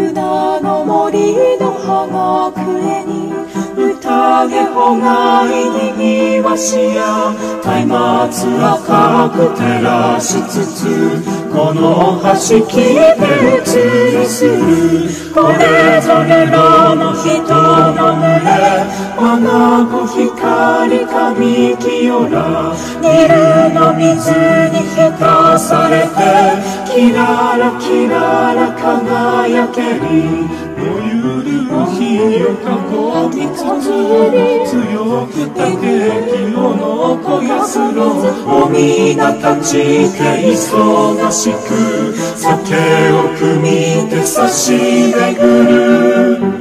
船の森の葉隠れに宴ほがいにぎわしや松明赤く照らしつつこの橋切って移りするこれぞれらの人の群れ我が子光神清らニルの水に浸されてキララキララ輝けり燃ゆる火を囲みつつ強くた敵を残やすろお皆たちて忙しく酒を汲みて差し巡る